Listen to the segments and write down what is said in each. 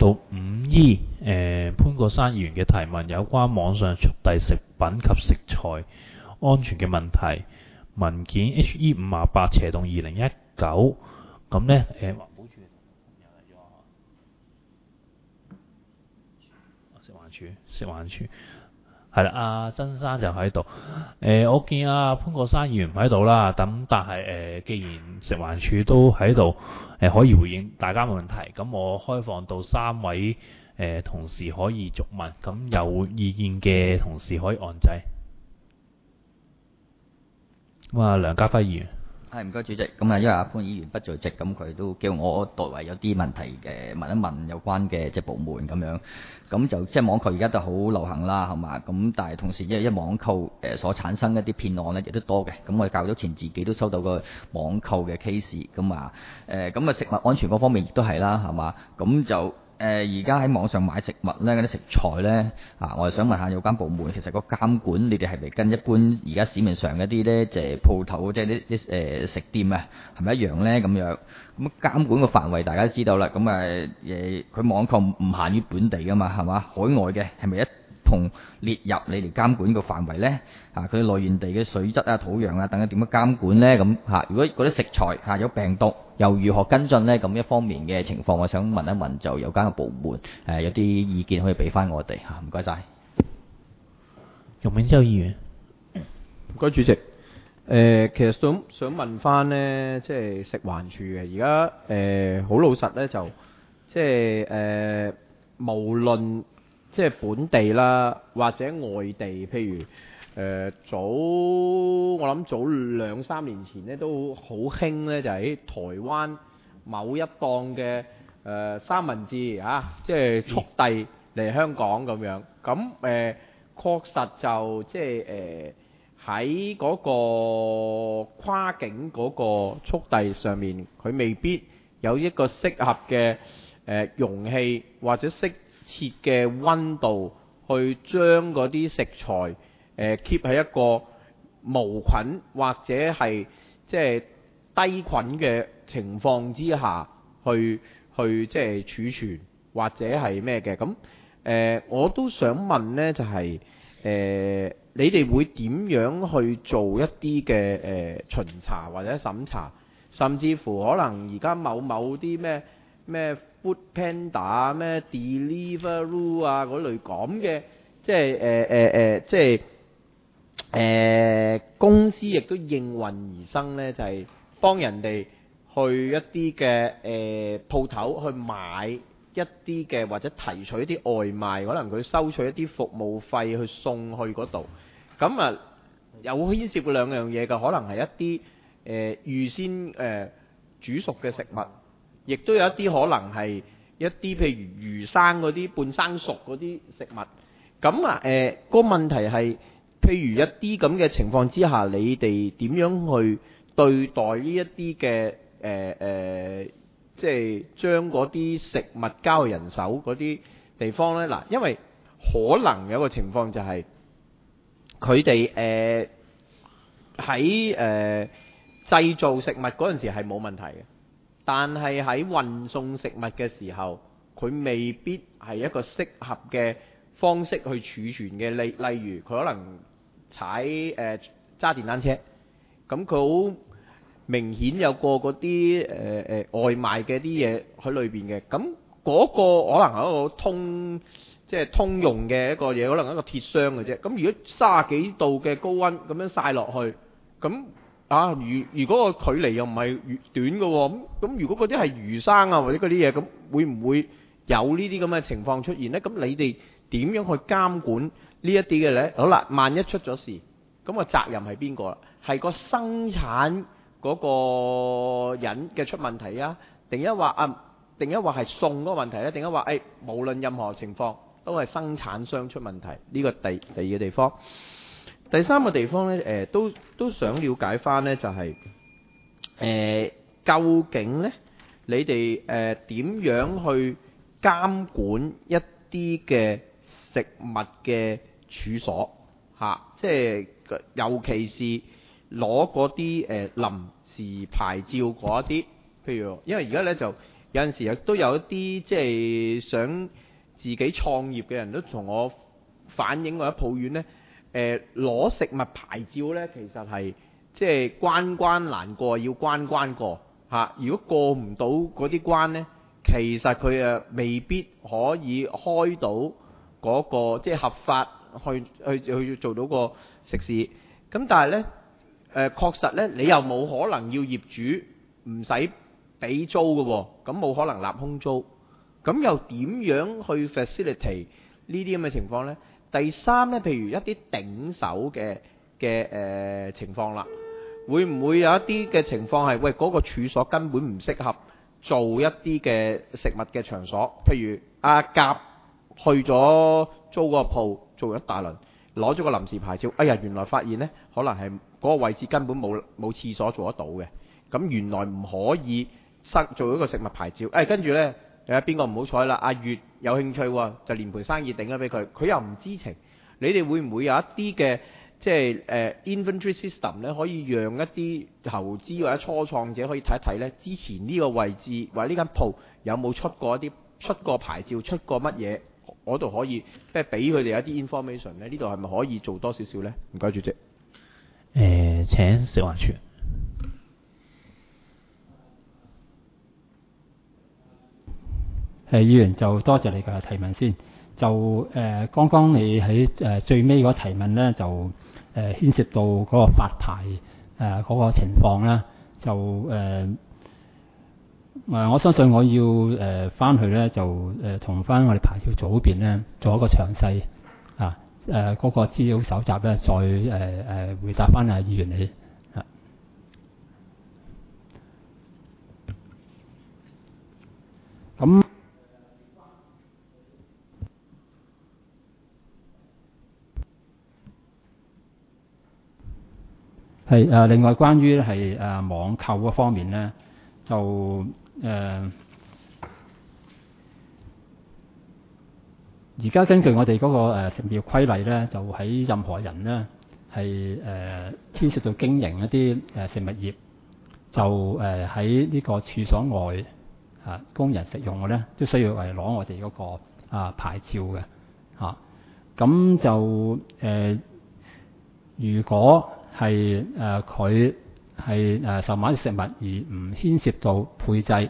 到5E 潘國山議員嘅提問，有關網上速遞食品及食材安全嘅問題，文件 HE58/2019，咁呢環保署食環署係啦，阿曾生就喺度。我見阿潘國山議員唔喺度啦，咁但係既然食環署都喺度，可以回應大家冇問題。咁我開放到3位同事可以續問，咁有意見嘅同事可以按掣。咁啊，梁家輝議員。 係，唔該主席。咁啊，因為阿潘議員不在席，咁佢都叫我代為有啲問題嘅問一問有關嘅即係部門咁樣。咁就即係網購而家都好流行啦，係嘛？咁但係同時因為網購所產生一啲騙案咧，亦都多嘅。咁我哋較早前自己都收到個網購嘅 case，咁啊咁啊食物安全嗰方面亦都係啦，係嘛？咁就而家喺網上買食物咧，嗰啲食材咧我係想問下有關部門，其實個監管你哋係咪跟一般而家市面上一啲咧即係鋪頭即係啲食店啊，係咪一樣咧咁樣？咁監管個範圍大家都知道啦，咁佢網購唔限於本地噶嘛，係嘛？海外嘅係咪一同列入你哋監管個範圍咧？佢來源地嘅水質啊、土壤啊等等點樣監管咧？咁如果嗰啲食材有病毒，又如何跟進咧？咁一方面嘅情況，我想問一問就有關嘅部門有啲意見可以俾翻我哋唔該晒。 容明洲議員。 唔該主席。其實想問翻呢，即係食環署嘅而家好老實呢，就即係無論即係本地啦，或者外地，譬如我諗早2-3年前呢都好興呢，就喺台灣某一檔嘅三文治即係速遞嚟香港咁樣。咁確實就即係喺嗰個跨境嗰個速遞上面，佢未必有一個適合嘅容器或者適切嘅溫度去將嗰啲食材keep 喺一個無菌或者係即係低菌嘅情況之下去即係儲存或者係咩嘅。咁我都想問呢，就係你哋會點樣去做一啲嘅巡查或者審查，甚至乎可能而家某啲咩 Food Panda 咩 Deliveroo 嗰類咁嘅，即係公司亦都應運而生呢，就係幫人哋去一啲嘅鋪頭去買一啲嘅或者提取一啲外賣，可能佢收取一啲服務費去送去嗰度。咁有牽涉兩樣嘢嘅，可能係一啲預先煮熟嘅食物，亦都有一啲可能係一啲譬如魚生嗰啲半生熟嗰啲食物。咁個問題係，譬如一啲咁嘅情況之下，你哋點樣去對待呢一啲嘅即係將嗰啲食物交人手嗰啲地方呢？嗱，因為可能有個情況就係佢哋喺製造食物嗰陣時係冇問題嘅，但係喺運送食物嘅時候，佢未必係一個適合嘅方式去儲存嘅。例如佢可能揸電單車，咁佢好明顯有個嗰啲外賣嘅啲嘢喺裏邊嘅，咁嗰個可能係一個即係通用嘅一個嘢，可能一個鐵箱嘅啫。咁如果30幾度嘅高溫咁樣曬落去，咁如果個距離又唔係短嘅喎，咁如果嗰啲係魚生或者嗰啲嘢，咁會唔會有呢啲咁嘅情況出現呢？咁你哋點樣去監管呢一啲嘅呢？好啦，萬一出咗事，咁個責任係邊個啦？係個生產嗰個人嘅出問題啊？定一話係送嗰個問題咧？定一話無論任何情況都係生產商出問題？呢個第二個地方。第三個地方呢，都想了解翻呢，就係究竟呢，你哋點樣去監管一啲嘅食物嘅處所即係尤其是攞嗰啲臨時牌照嗰啲，譬如因為而家呢就有陣時亦都有一啲即係想自己創業嘅人都同我反映或者抱怨呢，攞食物牌照呢，其實係即係關關難過，要關關過嚇。如果過唔到嗰啲關呢，其實佢未必可以開到嗰個即係合法去做到個食肆。咁但係呢，確實呢，你又冇可能要業主唔使俾租嘅喎，咁冇可能立空租。咁又點樣去 facilitate 呢啲咁嘅情況呢？第三呢，譬如一啲頂手嘅情況啦，會唔會有一啲嘅情況係喂嗰個處所根本唔適合做一啲嘅食物嘅場所？譬如阿甲去咗租個鋪做一大輪，攞咗個臨時牌照，哎呀原來發現呢，可能係嗰個位置根本冇廁所做得到嘅，咁原來唔可以做一個食物牌照。跟住呢。邊個唔好彩啦？阿月有興趣喎，就連盤生意頂咗俾佢，佢又唔知情。你哋會唔會有一啲嘅即係inventory system 呢？可以讓一啲投資或者初創者可以睇一睇呢？之前呢個位置或者呢間鋪有冇出過牌照，出過乜嘢？嗰度可以即係俾佢哋一啲 information 呢？呢度係咪可以做多少少呢？唔該，主席。 請食環署。 議員就多謝你嘅提問先。就剛剛你喺最尾嗰提問呢，就牽涉到嗰個發牌嗰個情況啦。就我相信我要翻去呢，就同翻我哋牌照組嗰邊呢做一個詳細嗰個資料搜集呢，再回答翻議員你咁。係另外關於係網購嗰方面咧，就而家根據我哋嗰個食業規例咧，就喺任何人咧係牽涉到經營一啲食物業，就喺呢個處所外供人食用嘅咧，都需要攞我哋嗰個牌照嘅咁就如果係佢係售賣食物而唔牽涉到配製，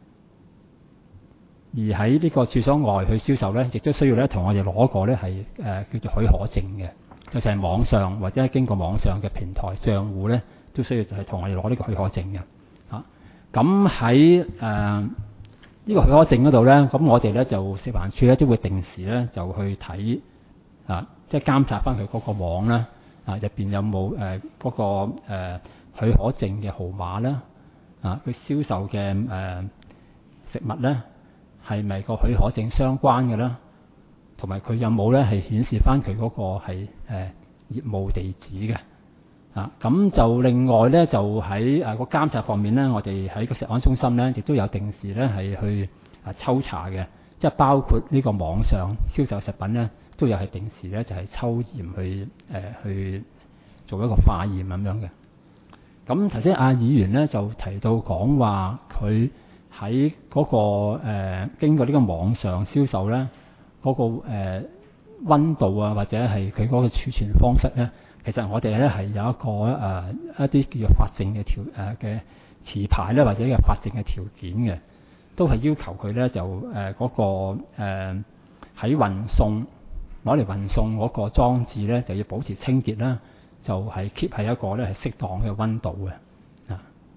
而喺呢個處所外去銷售咧，亦都需要咧同我哋攞個咧係叫做許可證嘅，就係網上或者經過網上嘅平台賬戶咧，都需要就係同我哋攞呢個許可證嘅咁喺呢個許可證嗰度咧，咁我哋咧就食環署咧都會定時咧就去睇即係監察翻佢嗰個網啦。入邊有冇嗰個許可證嘅號碼啦？佢銷售嘅食物咧係咪個許可證相關嘅啦？同埋佢有冇咧係顯示翻佢嗰個係業務地址嘅？咁就另外咧就喺個監察方面咧，我哋喺個食安中心咧亦都有定時咧係去抽查嘅，即係包括呢個網上銷售食品咧。都有係定時咧，就係抽驗去做一個化驗咁樣嘅。咁頭先議員咧就提到講話，佢喺嗰個經過呢個網上銷售咧，嗰個溫度或者係佢嗰個儲存方式咧，其實我哋咧係有一個一啲叫做法證嘅嘅持牌咧，或者嘅法證嘅條件嘅，都係要求佢咧就嗰個喺運送。攞嚟運送嗰個裝置咧，就要保持清潔啦，就係 keep 喺一個咧係適當嘅溫度嘅。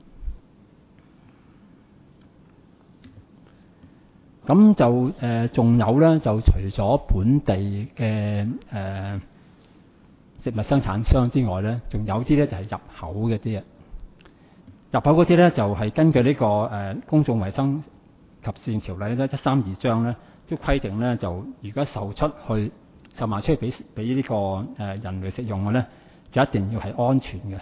咁就仲有咧，就除咗本地嘅食物生產商之外咧，仲有啲咧就係入口嘅啲入口嗰啲咧就係根據呢個公眾衛生及膳條例咧132章咧，都規定咧就如果售賣出去俾呢個人類食用嘅咧，就一定要係安全嘅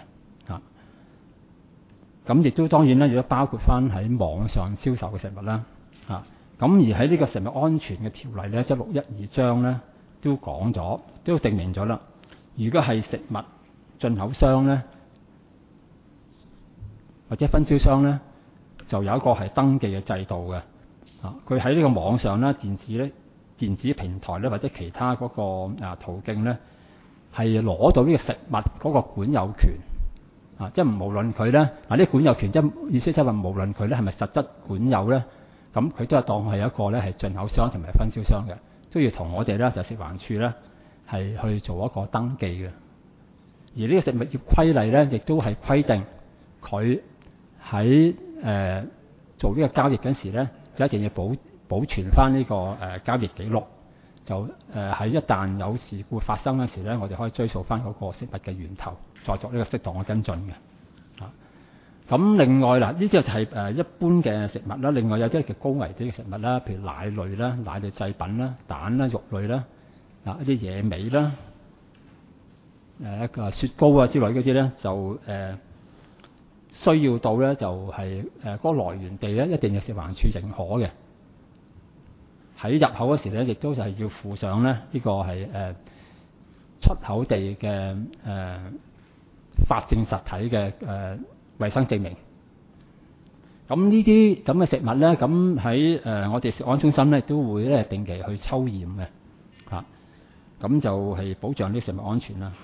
咁亦都當然咧，亦都包括翻喺網上銷售嘅食物啦咁而喺呢個食物安全嘅條例咧，即係612章咧，都講咗，都定明咗啦。如果係食物進口商咧，或者分銷商咧，就有一個係登記嘅制度嘅。 佢喺呢個網上啦、電子平台咧或者其他嗰個途徑咧，係攞到呢個食物嗰個管有權即係無論佢咧呢個管有權，即係意思即係話無論佢咧係咪實質管有咧，咁佢都係當係一個咧係進口商同埋分銷商嘅，都要同我哋咧就食環署咧係去做一個登記嘅。而呢個食物業規例咧，亦都係規定佢喺做呢個交易嗰時咧，就一定要保存翻呢個交易記錄。就喺一旦有事故發生嗰時咧，我哋可以追溯翻嗰個食物嘅源頭，再作呢個適當嘅跟進嘅。咁另外嗱，呢啲就係一般嘅食物啦。另外有啲叫高危啲嘅食物啦，譬如奶類啦、奶類製品啦、蛋啦、肉類啦、一啲野味啦、一個雪糕啊之類嗰啲咧，就需要到咧就係嗰個來源地咧一定要食環署認可嘅。喺入口嗰時咧，亦都就係要附上咧呢個係出口地嘅法定實體嘅衛生證明。咁呢啲咁嘅食物咧，咁喺我哋食安中心咧都會咧定期去抽驗嘅，咁就係保障啲食物安全啦。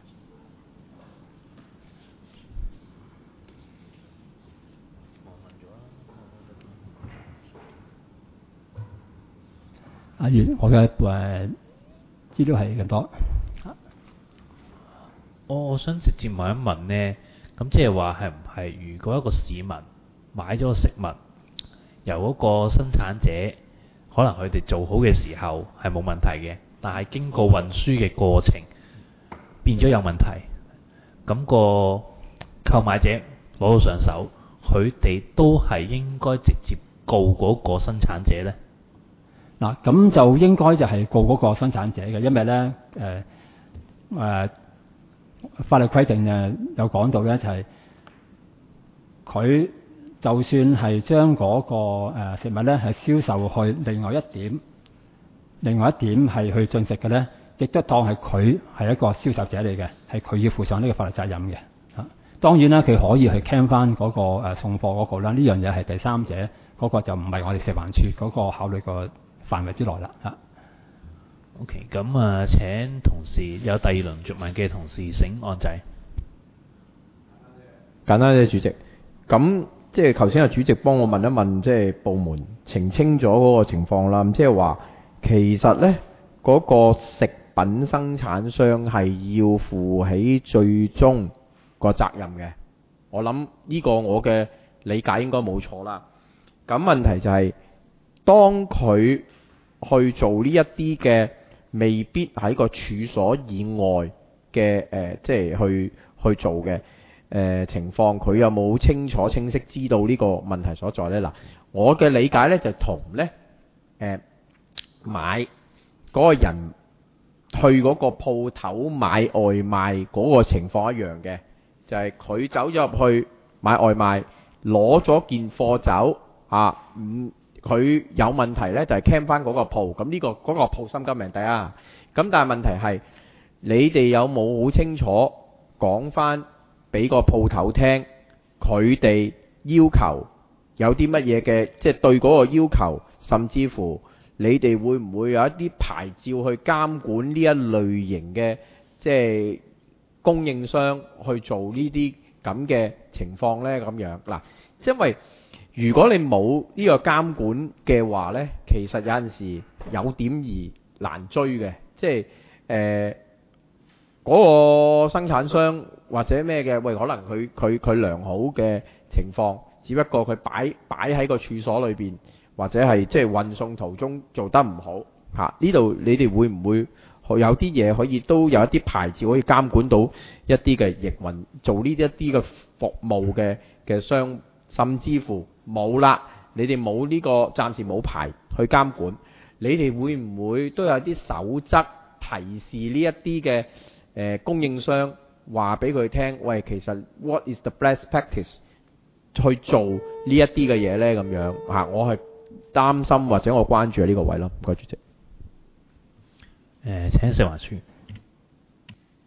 阿月，我嘅資料係咁多。 我想直接問一問呢，咁即係話係唔係如果一個市民買咗個食物，由嗰個生產者可能佢哋做好嘅時候係冇問題嘅，但係經過運輸嘅過程變咗有問題，咁個購買者攞到上手，佢哋都係應該直接告嗰個生產者呢？ 嗱，咁就應該就係告嗰個生產者嘅，因為咧法律規定有講到咧，就係佢就算係將嗰個食物咧係銷售去另外一點係去進食嘅咧，亦都當係佢係一個銷售者嚟嘅，係佢要負上呢個法律責任嘅。當然啦，佢可以去 claim 翻嗰個送貨嗰個啦，呢樣嘢係第三者嗰個就唔係我哋食環署嗰個考慮個範圍之內啦。 OK， 咁請同事有第二輪續問嘅同事醒安仔。 簡單啫，主席。咁即係頭先阿主席幫我問一問，即係部門澄清咗嗰個情況啦。咁即係話，其實呢嗰個食品生產商係要負起最終個責任嘅。我諗呢個我嘅理解應該冇錯啦。咁問題就係，當佢去做呢一啲嘅未必喺個處所以外嘅即係去做嘅情況，佢有冇清楚清晰知道呢個問題所在呢？嗱，我嘅理解呢就同呢買嗰個人去嗰個鋪頭買外賣嗰個情況一樣嘅，就係佢走咗入去買外賣，攞咗件貨走佢有問題呢，就係 claim 翻嗰個鋪，咁呢個嗰個鋪心甘命抵啊！咁但係問題係，你哋有冇好清楚講翻俾個鋪頭聽，佢哋要求有啲乜嘢嘅，即係對嗰個要求，甚至乎你哋會唔會有一啲牌照去監管呢一類型嘅即係供應商去做呢啲咁嘅情況呢？咁樣嗱，因為如果你冇呢個監管嘅話呢，其實有陣時有點而難追嘅，即係嗰個生產商或者咩嘅，喂，可能佢良好嘅情況，只不過佢擺喺個處所裏邊，或者係即係運送途中做得唔好嚇。呢度你哋會唔會有啲嘢可以都有一啲牌照可以監管到一啲嘅營運做呢一啲嘅服務嘅商，甚至乎冇啦，你哋冇呢個暫時冇牌去監管，你哋會唔會都有啲守則提示呢一啲嘅供應商，話俾佢聽，喂，其實 what is the best practice 去做呢一啲嘅嘢呢？咁樣嚇，我係擔心或者我關注喺呢個位咯。唔該，主席。 請食環署。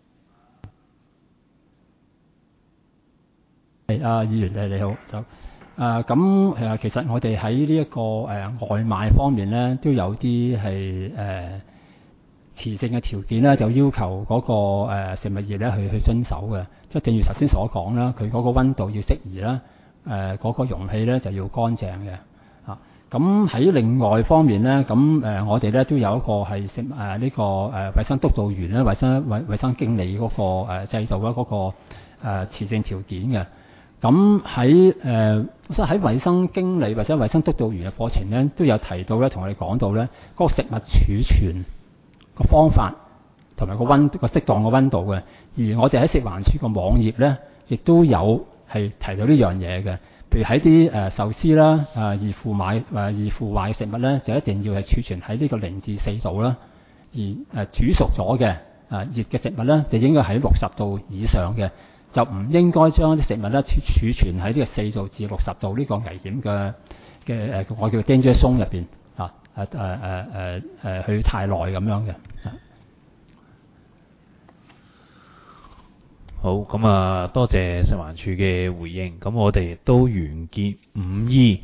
係，議員你好。 其實我哋喺呢一個外賣方面咧，都有啲係持證嘅條件咧，就要求嗰個食物業咧去遵守嘅。即係正如頭先所講啦，佢嗰個溫度要適宜啦，嗰個容器咧就要乾淨嘅。咁喺另外方面咧，我哋咧都有一個係呢個衞生督導員咧、衞生經理嗰個制度啦，嗰個持證條件嘅。咁喺衞生經理或者衞生督導員嘅課程咧，都有提到咧，同我哋講到咧，嗰個食物儲存個方法同埋個適當嘅溫度嘅。而我哋喺食環署個網頁咧，亦都有係提到呢樣嘢嘅。譬如喺啲壽司啦、易腐壞嘅食物咧，就一定要係儲存喺呢個0至4度啦。而煮熟咗嘅熱嘅食物咧，就應該喺60度以上嘅，就唔應該將啲食物咧儲存喺呢個4度至60度呢個危險嘅我叫 danger zone 入邊去太耐咁樣嘅。 好，咁多謝食環署嘅回應，咁我哋都完結5E。